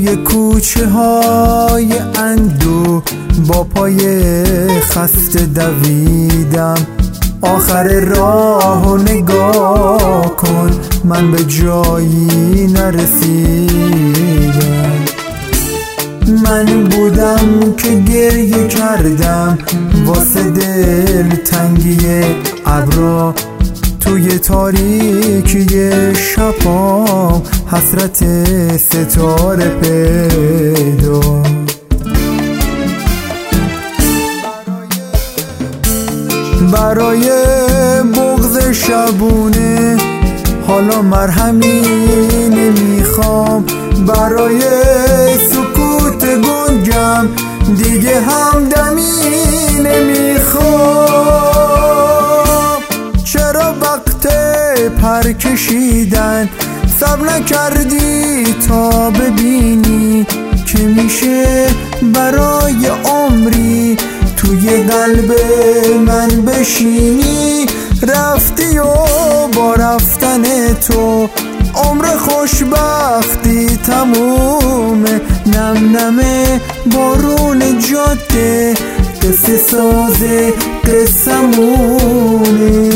توی کوچه های اندو با پای خسته دویدم. آخر راهو نگاه کن، من به جایی نرسیدم. من بودم که گریه کردم واسه دل تنگی ابرا، توی تاریکی شبام حسرت ستاره پیدا. برای بغض شبونه حالا مرهمی نمیخوام، برای سکوت گنگم دیگه همدمی نمیخوام. چرا وقت پر کشیدن صبر نکردی تا ببینی که میشه برای عمری توی قلب من بشینی؟ رفتی و با رفتن تو عمر خوشبختی تمومه. نم نمه بارون جاده قصه سازه قصه‌مونه.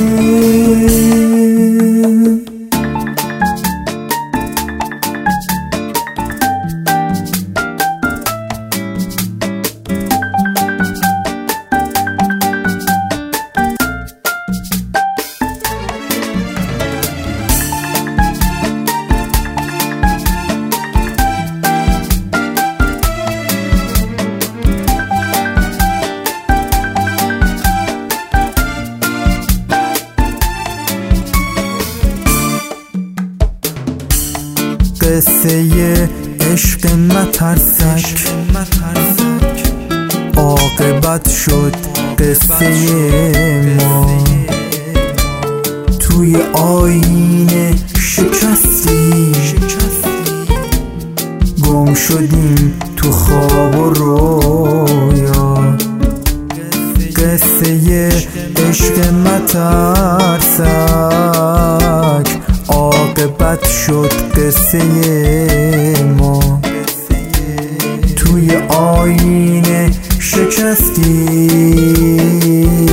قصه عشق مترسک عاقبت شد قصه ما. توی آینه شکستی، گم شدیم تو خواب و رویا. قصه عشق مترسک عاقبت شد قصه ما. توی آینه شکستی،